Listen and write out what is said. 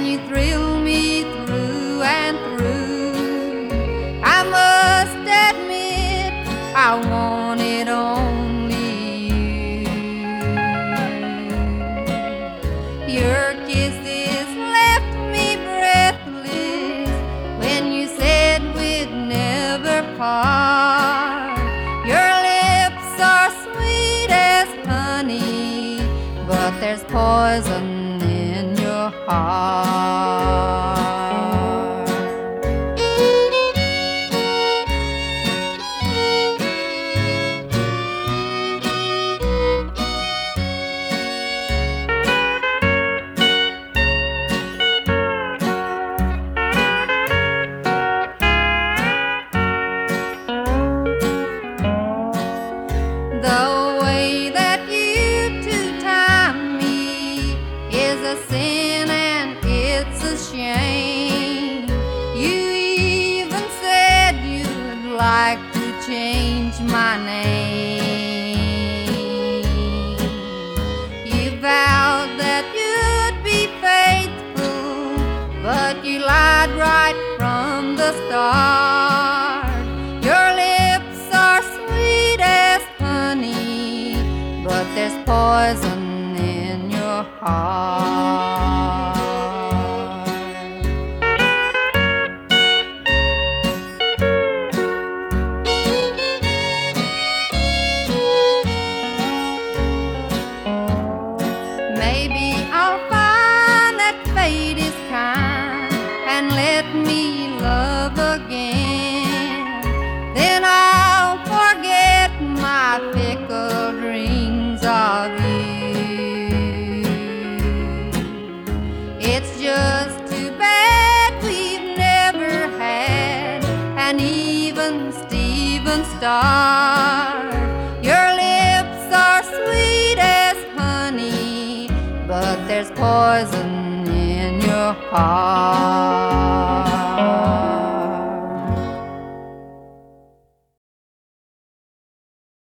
and you thrill me through and through. I must admit I wanted only you. Your kisses left me breathless when you said we'd never part. Your lips are sweet as honey, but there's poison in your heart. The way that you two-time me is a sin and it's a shame. You even said you'd like to change my name. You vowed that you'd be faithful, but you lied right from the start. Your lips are sweet as honey, but there's poison in your heart. Maybe I'll find that fate is kind and let me love again. Then I'll forget my fickle dreams of you. It's just too bad we've never had an even Steven start. Your lips are sweet as honey, but there's poison in your heart.